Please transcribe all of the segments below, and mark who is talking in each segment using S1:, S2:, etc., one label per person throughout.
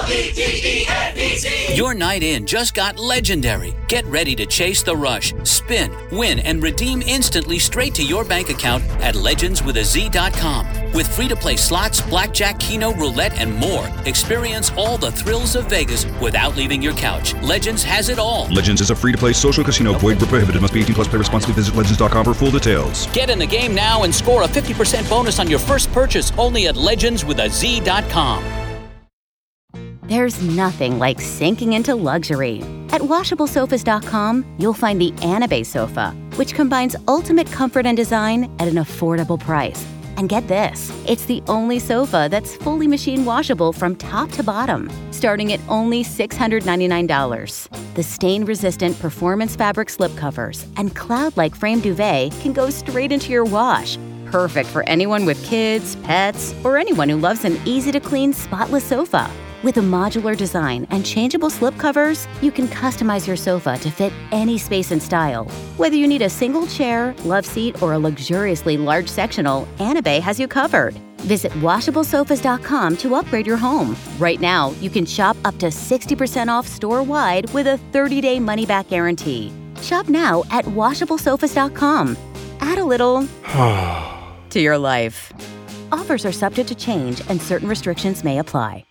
S1: Your night in just got legendary. Get ready to chase the rush, spin, win, and redeem instantly straight to your bank account at legendswithaz.com. With free-to-play slots, blackjack, keno, roulette, and more, experience all the thrills of Vegas without leaving your couch. Legends has it all.
S2: Legends is a free-to-play social casino. Void where prohibited. Must be 18 plus. Play responsibly. Visit legends.com for full details.
S1: Get in the game now and score a 50% bonus on your first purchase only at legendswithaz.com.
S3: There's nothing like sinking into luxury. At WashableSofas.com, you'll find the Anabe sofa, which combines ultimate comfort and design at an affordable price. And get this, it's the only sofa that's fully machine washable from top to bottom, starting at only $699. The stain-resistant performance fabric slipcovers and cloud-like frame duvet can go straight into your wash. Perfect for anyone with kids, pets, or anyone who loves an easy-to-clean, spotless sofa. With a modular design and changeable slipcovers, you can customize your sofa to fit any space and style. Whether you need a single chair, love seat, or a luxuriously large sectional, Anabe has you covered. Visit WashableSofas.com to upgrade your home. Right now, you can shop up to 60% off store-wide with a 30-day money-back guarantee. Shop now at WashableSofas.com. Add a little to your life. Offers are subject to change and certain restrictions may apply.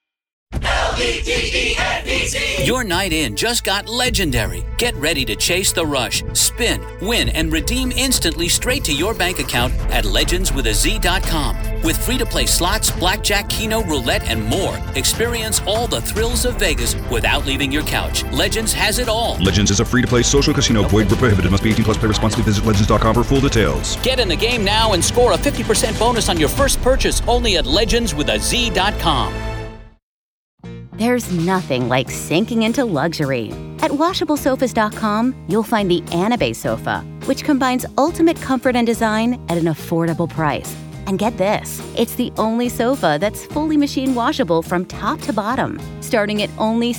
S1: Your night in just got legendary. Get ready to chase the rush, spin, win, and redeem instantly straight to your bank account at legendswithaz.com. With free-to-play slots, blackjack, keno, roulette, and more, experience all the thrills of Vegas without leaving your couch. Legends has it all.
S2: Legends is a free-to-play social casino. Void where prohibited. Must be 18 plus. Play responsibly. Visit legends.com for full details.
S1: Get in the game now and score a 50% bonus on your first purchase only at legendswithaz.com.
S3: There's nothing like sinking into luxury. At WashableSofas.com, you'll find the Anabe sofa, which combines ultimate comfort and design at an affordable price. And get this, it's the only sofa that's fully machine washable from top to bottom, starting at only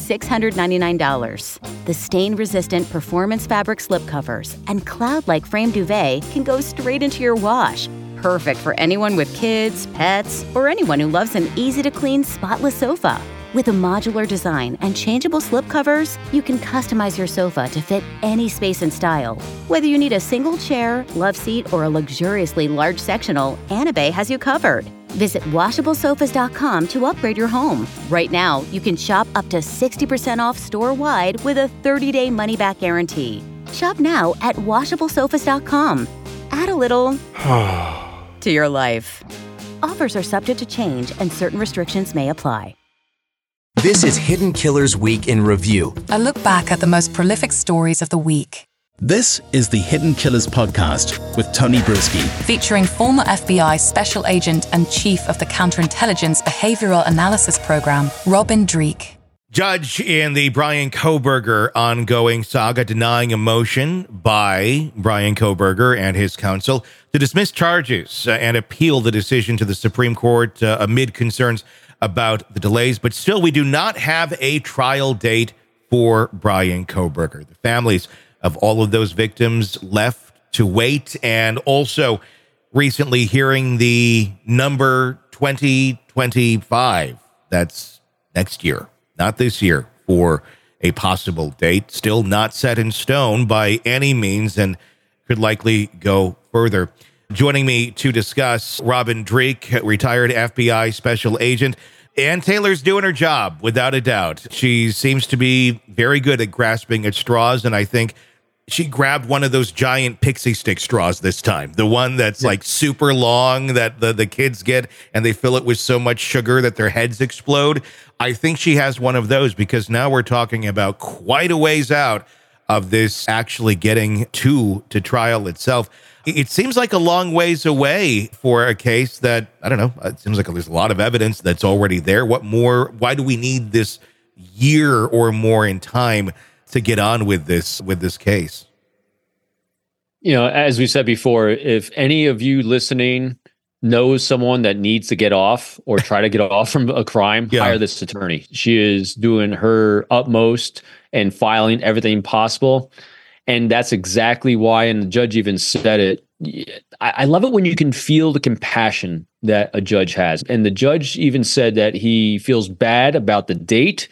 S3: $699. The stain-resistant performance fabric slipcovers and cloud-like frame duvet can go straight into your wash. Perfect for anyone with kids, pets, or anyone who loves an easy-to-clean, spotless sofa. With a modular design and changeable slipcovers, you can customize your sofa to fit any space and style. Whether you need a single chair, love seat, or a luxuriously large sectional, Anabe has you covered. Visit WashableSofas.com to upgrade your home. Right now, you can shop up to 60% off store-wide with a 30-day money-back guarantee. Shop now at WashableSofas.com. Add a little to your life. Offers are subject to change and certain restrictions may apply.
S4: This is Hidden Killers Week in Review.
S5: A look back at the most prolific stories of the week.
S6: This is the Hidden Killers podcast with Tony Bruski.
S5: Featuring former FBI Special Agent and Chief of the Counterintelligence Behavioral Analysis Program, Robin Dreeke.
S7: Judge in the Bryan Kohberger ongoing saga denying a motion by Bryan Kohberger and his counsel to dismiss charges and appeal the decision to the Supreme Court amid concerns about the delays. But still, we do not have a trial date for Bryan Kohberger. The families of all of those victims left to wait, and also recently hearing the number 2025. That's next year, not this year, for a possible date. Still not set in stone by any means and could likely go further. Joining me to discuss, Robin Dreeke, retired FBI special agent. Ann Taylor's doing her job, without a doubt. She seems to be very good at grasping at straws, and I think she grabbed one of those giant pixie stick straws this time. The one that's like super long that the kids get, and they fill it with so much sugar that their heads explode. I think she has one of those, because now we're talking about quite a ways out of this actually getting to trial itself. It seems like a long ways away for a case that, I don't know, it seems like there's a lot of evidence that's already there. What more? Why do we need this year or more in time to get on with this case?
S8: You know, as we said before, if any of you listening knows someone that needs to get off or try to get off from a crime, hire this attorney. She is doing her utmost and filing everything possible. And that's exactly why, and the judge even said it, I love it when you can feel the compassion that a judge has. And the judge even said that he feels bad about the date,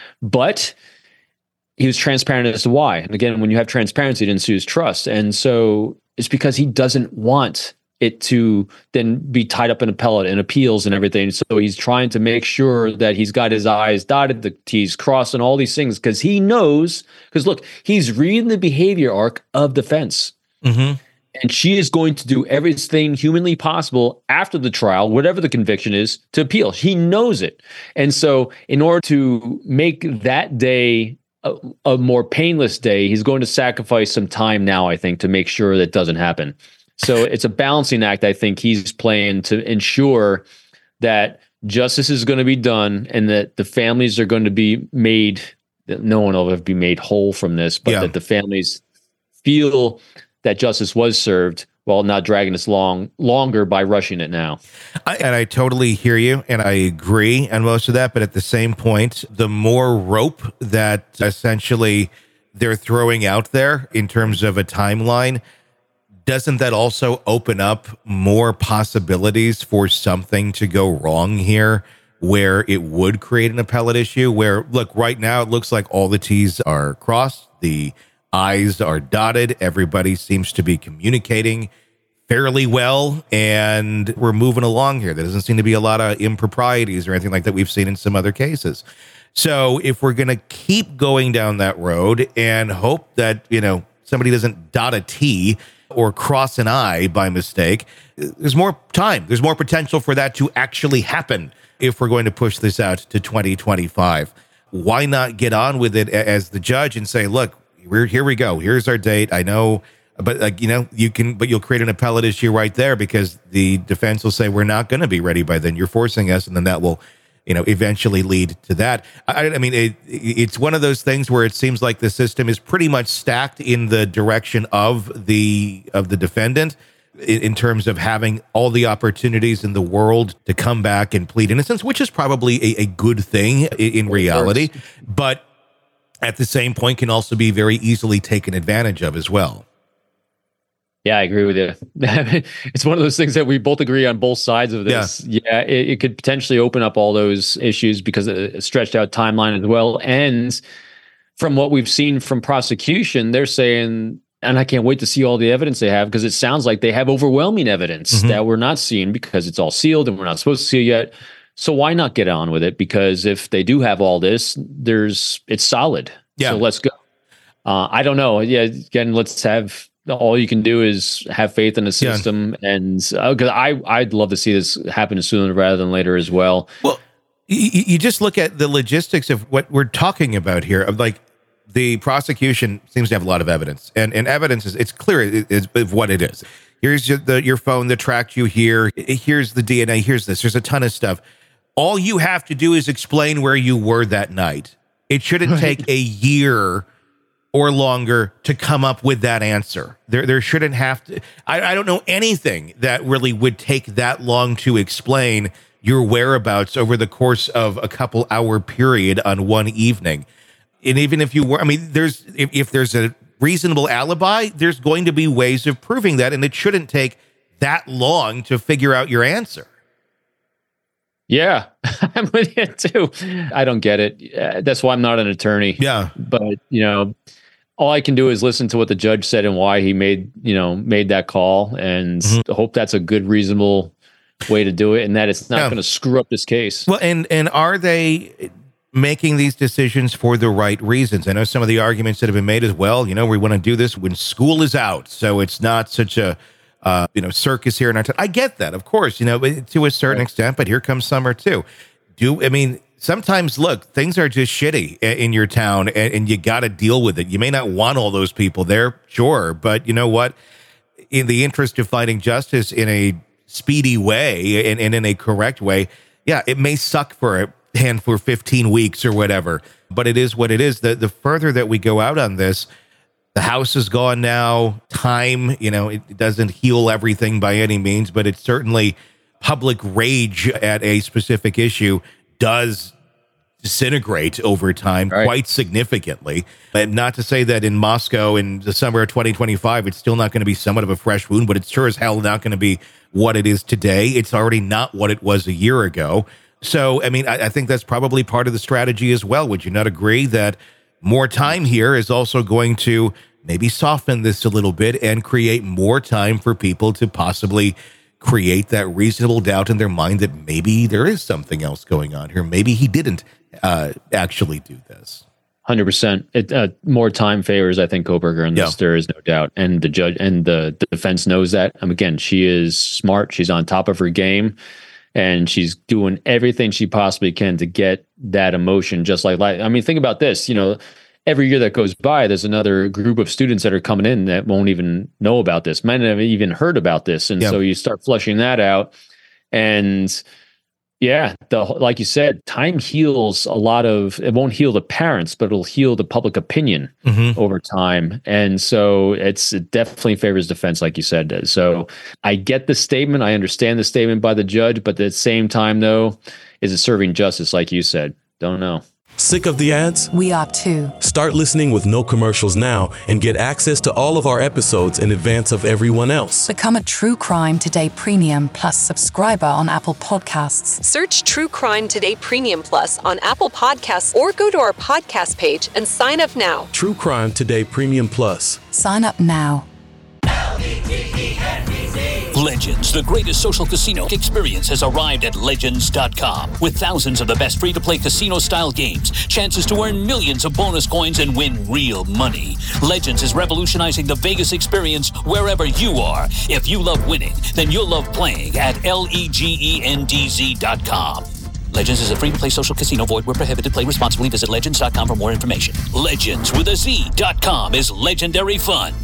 S8: but he was transparent as to why. And again, when you have transparency, it ensues trust. And so it's because he doesn't want it to then be tied up in appellate and appeals and everything. So he's trying to make sure that he's got his I's dotted, the T's crossed, and all these things, because he knows, because look, he's reading the behavior arc of defense. Mm-hmm. And she is going to do everything humanly possible after the trial, whatever the conviction is, to appeal. He knows it. And so in order to make that day a more painless day, he's going to sacrifice some time now, I think, to make sure that doesn't happen. So it's a balancing act, I think, he's playing to ensure that justice is going to be done and that the families are going to be made, that no one will ever be made whole from this, but that the families feel that justice was served while not dragging this longer by rushing it now.
S7: I totally hear you, and I agree on most of that, but at the same point, the more rope that essentially they're throwing out there in terms of a timeline, doesn't that also open up more possibilities for something to go wrong here, where it would create an appellate issue? Where, look, right now it looks like all the T's are crossed, the I's are dotted, everybody seems to be communicating fairly well, and we're moving along here. There doesn't seem to be a lot of improprieties or anything like that we've seen in some other cases. So if we're going to keep going down that road and hope that, somebody doesn't dot a T or cross an I by mistake, there's more time. There's more potential for that to actually happen if we're going to push this out to 2025. Why not get on with it as the judge and say, look, here we go. Here's our date. I know, but you'll create an appellate issue right there because the defense will say, we're not going to be ready by then. You're forcing us. And then that will, eventually lead to that. I mean, it's one of those things where it seems like the system is pretty much stacked in the direction of the defendant in terms of having all the opportunities in the world to come back and plead innocence, which is probably a good thing in reality, but at the same point can also be very easily taken advantage of as well.
S8: Yeah, I agree with you. It's one of those things that we both agree on both sides of this. Yeah, it could potentially open up all those issues because of a stretched out timeline as well. And from what we've seen from prosecution, they're saying, and I can't wait to see all the evidence they have, because it sounds like they have overwhelming evidence that we're not seeing because it's all sealed and we're not supposed to see it yet. So why not get on with it? Because if they do have all this, it's solid. Yeah. So let's go. I don't know. Yeah. Again, let's have, all you can do is have faith in the system. And because I'd love to see this happen sooner rather than later as well. Well,
S7: you just look at the logistics of what we're talking about here. Of like, the prosecution seems to have a lot of evidence, and evidence it's clear of what it is. Here's your phone that tracked you here. Here's the DNA. Here's this. There's a ton of stuff. All you have to do is explain where you were that night. It shouldn't take a year or longer to come up with that answer. There shouldn't have to. I don't know anything that really would take that long to explain your whereabouts over the course of a couple hour period on one evening. And even if you were, if there's a reasonable alibi, there's going to be ways of proving that, and it shouldn't take that long to figure out your answer.
S8: Yeah, I'm with you too. I don't get it. That's why I'm not an attorney.
S7: Yeah.
S8: But, all I can do is listen to what the judge said and why he made that call, and hope that's a good, reasonable way to do it, and that it's not going to screw up this case.
S7: Well, and are they making these decisions for the right reasons? I know some of the arguments that have been made as well, we want to do this when school is out, so it's not such a circus here in our town. I get that, of course, to a certain extent, but here comes summer too. Sometimes, look, things are just shitty in your town, and you got to deal with it. You may not want all those people there, sure, but you know what? In the interest of finding justice in a speedy way and in a correct way, yeah, it may suck for 15 weeks or whatever, but it is what it is. The further that we go out on this, the house is gone now. Time, it doesn't heal everything by any means, but it's certainly public rage at a specific issue does disintegrate over time quite significantly. And not to say that in Moscow in the summer of 2025, it's still not going to be somewhat of a fresh wound, but it's sure as hell not going to be what it is today. It's already not what it was a year ago. So, I mean, I think that's probably part of the strategy as well. Would you not agree that more time here is also going to maybe soften this a little bit and create more time for people to possibly create that reasonable doubt in their mind that maybe there is something else going on here. Maybe he didn't actually do this.
S8: 100%. More time favors, I think, Kohberger in this. There is no doubt. And the judge and the defense knows that. Again, she is smart. She's on top of her game. And she's doing everything she possibly can to get that emotion, just like, I mean, think about this, every year that goes by, there's another group of students that are coming in that won't even know about this, might not have even heard about this. And so you start flushing that out. And like you said, time heals a lot of, it won't heal the parents, but it'll heal the public opinion over time. And so it definitely favors defense, like you said. So I get the statement. I understand the statement by the judge, but at the same time, though, is it serving justice, like you said? Don't know.
S9: Sick of the ads?
S5: We are too.
S9: Start listening with no commercials now and get access to all of our episodes in advance of everyone else.
S5: Become a True Crime Today Premium Plus subscriber on Apple Podcasts.
S10: Search True Crime Today Premium Plus on Apple Podcasts or go to our podcast page and sign up now.
S9: True Crime Today Premium Plus.
S5: Sign up now.
S1: Legends, the greatest social casino experience, has arrived at Legends.com. With thousands of the best free-to-play casino-style games, chances to earn millions of bonus coins and win real money. Legends is revolutionizing the Vegas experience wherever you are. If you love winning, then you'll love playing at LEGENDZ.com. Legends is a free-to-play social casino. Void where prohibited. Play responsibly. Visit Legends.com for more information. Legends with a Z.com is legendary fun.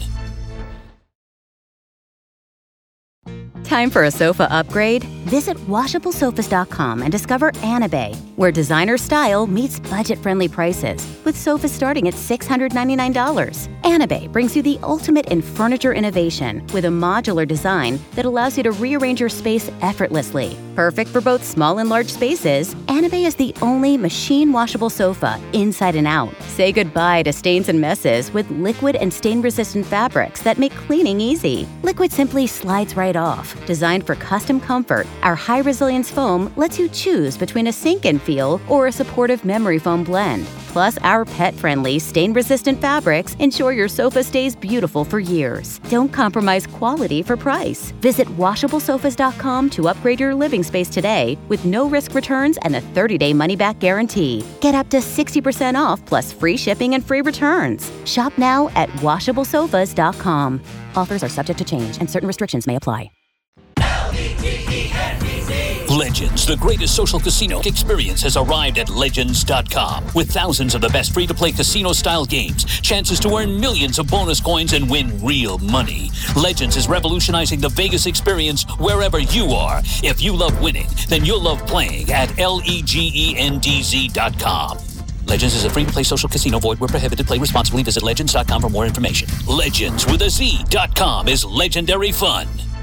S3: Time for a sofa upgrade? Visit WashableSofas.com and discover Anabay, where designer style meets budget-friendly prices, with sofas starting at $699. Anabay brings you the ultimate in furniture innovation with a modular design that allows you to rearrange your space effortlessly. Perfect for both small and large spaces, Anabay is the only machine-washable sofa inside and out. Say goodbye to stains and messes with liquid and stain-resistant fabrics that make cleaning easy. Liquid simply slides right off. Designed for custom comfort, our high-resilience foam lets you choose between a sink-in feel or a supportive memory foam blend. Plus, our pet-friendly, stain-resistant fabrics ensure your sofa stays beautiful for years. Don't compromise quality for price. Visit WashableSofas.com to upgrade your living space today with no-risk returns and a 30-day money-back guarantee. Get up to 60% off plus free shipping and free returns. Shop now at WashableSofas.com. Offers are subject to change and certain restrictions may apply.
S1: Legends, the greatest social casino experience, has arrived at Legends.com. With thousands of the best free-to-play casino-style games, chances to earn millions of bonus coins and win real money. Legends is revolutionizing the Vegas experience wherever you are. If you love winning, then you'll love playing at LEGENDZ.com. Legends is a free-to-play social casino. Void where prohibited. Play responsibly. Visit Legends.com for more information. Legends with a Z.com is legendary fun.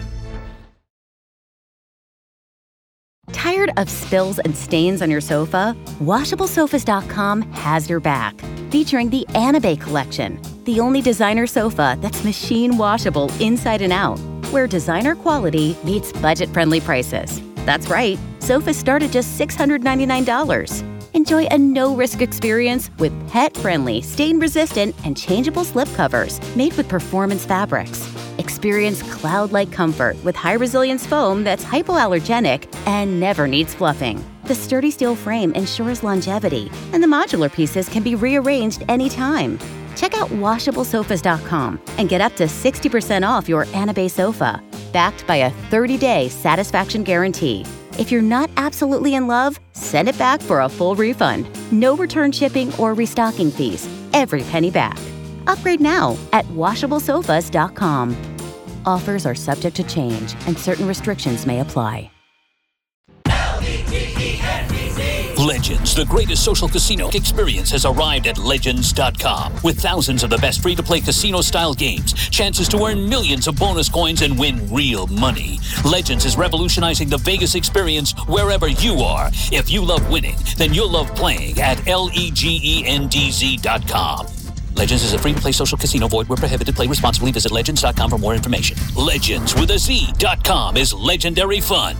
S3: Tired of spills and stains on your sofa? WashableSofas.com has your back. Featuring the Anabay collection, the only designer sofa that's machine washable inside and out, where designer quality meets budget-friendly prices. That's right, sofas start at just $699. Enjoy a no-risk experience with pet-friendly, stain-resistant, and changeable slipcovers made with performance fabrics. Experience cloud-like comfort with high-resilience foam that's hypoallergenic and never needs fluffing. The sturdy steel frame ensures longevity, and the modular pieces can be rearranged anytime. Check out WashableSofas.com and get up to 60% off your Anabay sofa, backed by a 30-day satisfaction guarantee. If you're not absolutely in love, send it back for a full refund. No return shipping or restocking fees. Every penny back. Upgrade now at WashableSofas.com. Offers are subject to change and certain restrictions may apply.
S1: Legends, the greatest social casino experience, has arrived at Legends.com. With thousands of the best free-to-play casino-style games, chances to earn millions of bonus coins and win real money. Legends is revolutionizing the Vegas experience wherever you are. If you love winning, then you'll love playing at LEGENDZ.com. Legends is a free-to-play social casino. Void where prohibited. Play responsibly. Visit Legends.com for more information. Legends with a Z.com is legendary fun.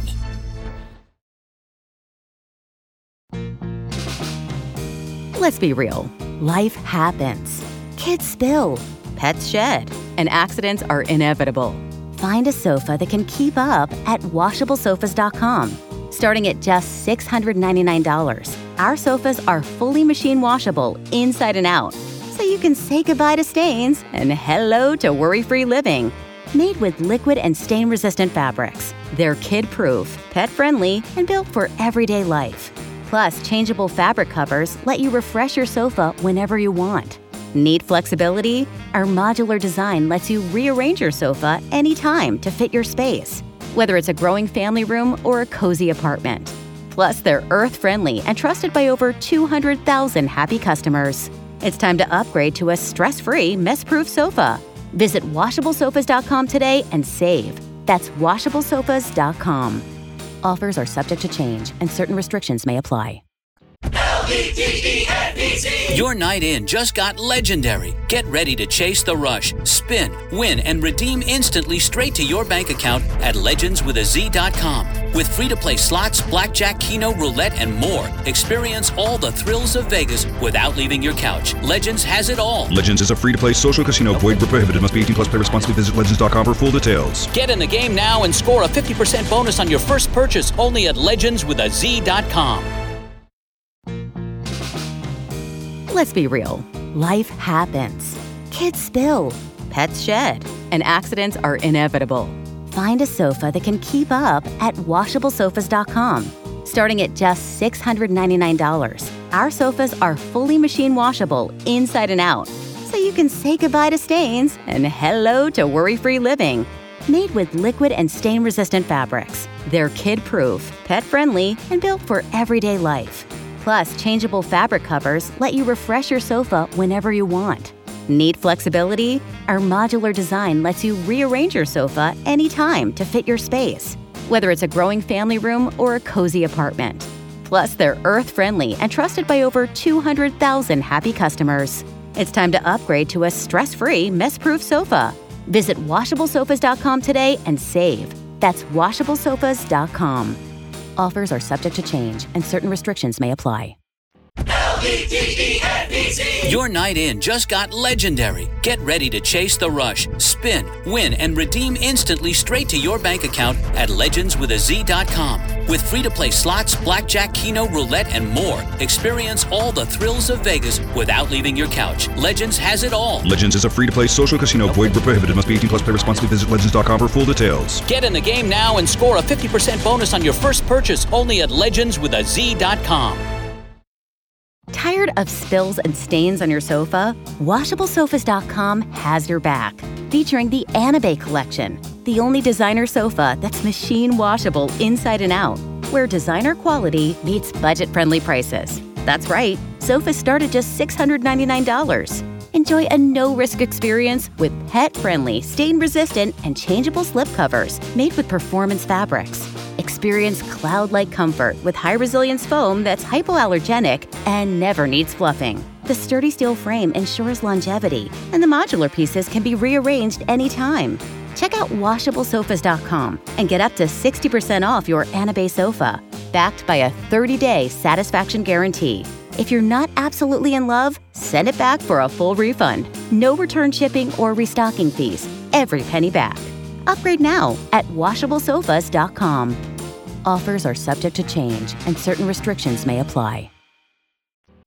S3: Let's be real. Life happens. Kids spill. Pets shed. And accidents are inevitable. Find a sofa that can keep up at WashableSofas.com. Starting at just $699, our sofas are fully machine washable inside and out, so you can say goodbye to stains and hello to worry-free living. Made with liquid and stain-resistant fabrics, they're kid-proof, pet-friendly, and built for everyday life. Plus, changeable fabric covers let you refresh your sofa whenever you want. Need flexibility? Our modular design lets you rearrange your sofa anytime to fit your space, whether it's a growing family room or a cozy apartment. Plus, they're earth-friendly and trusted by over 200,000 happy customers. It's time to upgrade to a stress-free, mess-proof sofa. Visit WashableSofas.com today and save. That's WashableSofas.com. Offers are subject to change, and certain restrictions may apply.
S1: LEGENDZ. Your night in just got legendary. Get ready to chase the rush, spin, win, and redeem instantly straight to your bank account at LegendsWithAZ.com. With free-to-play slots, blackjack, keno, roulette, and more. Experience all the thrills of Vegas without leaving your couch. Legends has it all.
S2: Legends is a free-to-play social casino. Void where prohibited. Must be 18 plus. Play responsibly. Visit Legends.com for full details.
S1: Get in the game now and score a 50% bonus on your first purchase only at LegendsWithAZ.com.
S3: Let's be real. Life happens. Kids spill. Pets shed. And accidents are inevitable. Find a sofa that can keep up at WashableSofas.com. Starting at just $699, our sofas are fully machine washable inside and out, so you can say goodbye to stains and hello to worry-free living. Made with liquid and stain-resistant fabrics, they're kid-proof, pet-friendly, and built for everyday life. Plus, changeable fabric covers let you refresh your sofa whenever you want. Need flexibility? Our modular design lets you rearrange your sofa anytime to fit your space, whether it's a growing family room or a cozy apartment. Plus, they're earth-friendly and trusted by over 200,000 happy customers. It's time to upgrade to a stress-free, mess-proof sofa. Visit WashableSofas.com today and save. That's WashableSofas.com. Offers are subject to change, and certain restrictions may apply.
S1: LEGENDZ. Your night in just got legendary. Get ready to chase the rush, spin, win, and redeem instantly straight to your bank account at LegendsWithAZ.com. With free-to-play slots, blackjack, keno, roulette, and more. Experience all the thrills of Vegas without leaving your couch. Legends has it all.
S2: Legends is a free-to-play social casino. Void where prohibited. Must be 18 plus. Play responsibly. Visit Legends.com for full details.
S1: Get in the game now and score a 50% bonus on your first purchase only at LegendsWithAZ.com.
S3: Tired of spills and stains on your sofa? WashableSofas.com has your back. Featuring the Anabay Collection, the only designer sofa that's machine washable inside and out, where designer quality meets budget-friendly prices. That's right, sofas start at just $699. Enjoy a no-risk experience with pet-friendly, stain-resistant, and changeable slipcovers made with performance fabrics. Experience cloud-like comfort with high-resilience foam that's hypoallergenic and never needs fluffing. The sturdy steel frame ensures longevity, and the modular pieces can be rearranged anytime. Check out WashableSofas.com and get up to 60% off your Anabay sofa, backed by a 30-day satisfaction guarantee. If you're not absolutely in love, send it back for a full refund. No return shipping or restocking fees. Every penny back. Upgrade now at WashableSofas.com. Offers are subject to change, and certain restrictions may apply.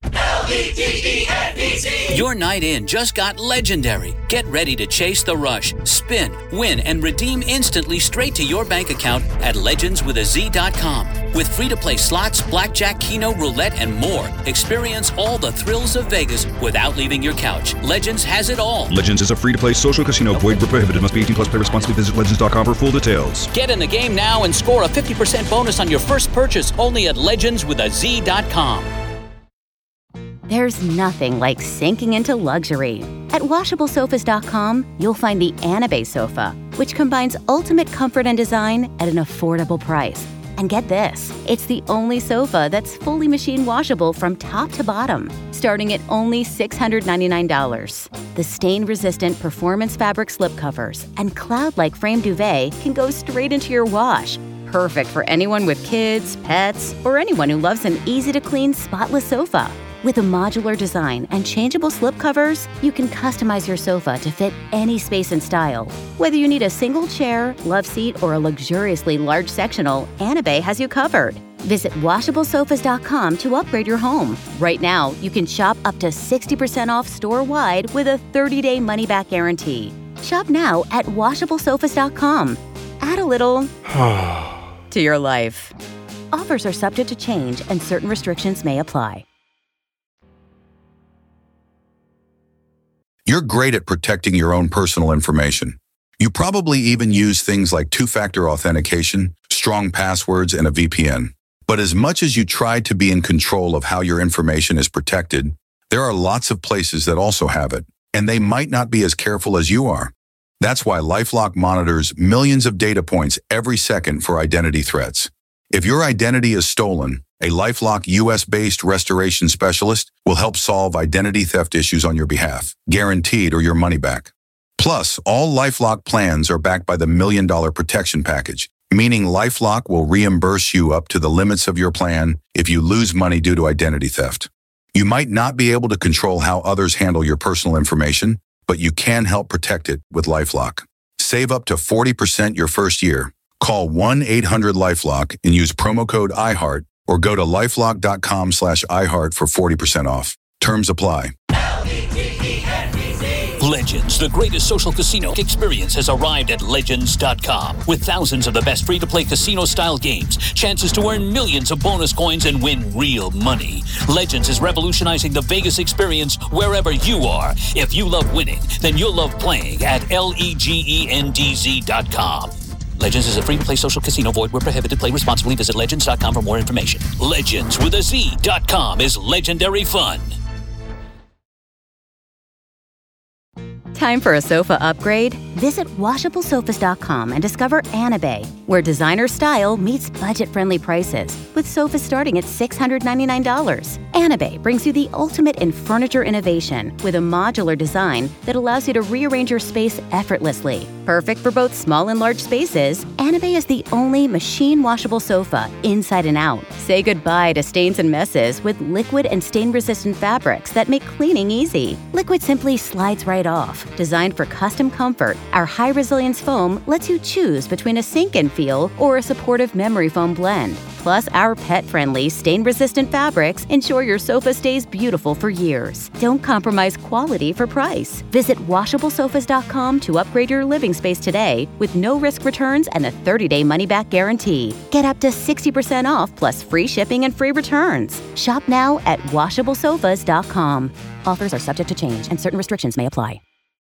S1: L-E-G-E-N-D-Z. Your night in just got legendary. Get ready to chase the rush, spin, win, and redeem instantly straight to your bank account at legendswithaz.com. With free-to-play slots, blackjack, keno, roulette, and more, experience all the thrills of Vegas without leaving your couch. Legends has it all.
S2: Legends is a free-to-play social casino. Void where prohibited. Must be 18 plus. Play responsibly. Visit legends.com for full details.
S1: Get in the game now and score a 50% bonus on your first purchase only at legendswithaz.com.
S3: There's nothing like sinking into luxury. At WashableSofas.com, you'll find the Anabe sofa, which combines ultimate comfort and design at an affordable price. And get this, it's the only sofa that's fully machine washable from top to bottom, starting at only $699. The stain-resistant performance fabric slipcovers and cloud-like frame duvet can go straight into your wash. Perfect for anyone with kids, pets, or anyone who loves an easy-to-clean, spotless sofa. With a modular design and changeable slipcovers, you can customize your sofa to fit any space and style. Whether you need a single chair, love seat, or a luxuriously large sectional, Anabe has you covered. Visit WashableSofas.com to upgrade your home. Right now, you can shop up to 60% off store-wide with a 30-day money-back guarantee. Shop now at WashableSofas.com. Add a little to your life. Offers are subject to change and certain restrictions may apply.
S11: You're great at protecting your own personal information. You probably even use things like two-factor authentication, strong passwords, and a VPN. But as much as you try to be in control of how your information is protected, there are lots of places that also have it, and they might not be as careful as you are. That's why LifeLock monitors millions of data points every second for identity threats. If your identity is stolen, a LifeLock US-based restoration specialist will help solve identity theft issues on your behalf, guaranteed or your money back. Plus, all LifeLock plans are backed by the $1 Million Protection Package, meaning LifeLock will reimburse you up to the limits of your plan if you lose money due to identity theft. You might not be able to control how others handle your personal information, but you can help protect it with LifeLock. Save up to 40% your first year. Call 1-800-LifeLock and use promo code iHeart or go to lifelock.com/iHeart for 40% off. Terms apply.
S1: Legends, the greatest social casino experience, has arrived at Legends.com. With thousands of the best free-to-play casino-style games, chances to earn millions of bonus coins and win real money. Legends is revolutionizing the Vegas experience wherever you are. If you love winning, then you'll love playing at LEGENDZ.com. Legends is a free-to-play social casino. Void where prohibited. Play responsibly. Visit Legends.com for more information. Legends.com is legendary fun.
S3: Time for a sofa upgrade? Visit WashableSofas.com and discover Anabe, where designer style meets budget-friendly prices, with sofas starting at $699. Anabe brings you the ultimate in furniture innovation with a modular design that allows you to rearrange your space effortlessly. Perfect for both small and large spaces, Anabe is the only machine-washable sofa inside and out. Say goodbye to stains and messes with liquid and stain-resistant fabrics that make cleaning easy. Liquid simply slides right off. Designed for custom comfort, our high-resilience foam lets you choose between a sink-in feel or a supportive memory foam blend. Plus, our pet-friendly, stain-resistant fabrics ensure your sofa stays beautiful for years. Don't compromise quality for price. Visit WashableSofas.com to upgrade your living space today with no-risk returns and a 30-day money-back guarantee. Get up to 60% off plus free shipping and free returns. Shop now at WashableSofas.com. Offers are subject to change and certain restrictions may apply.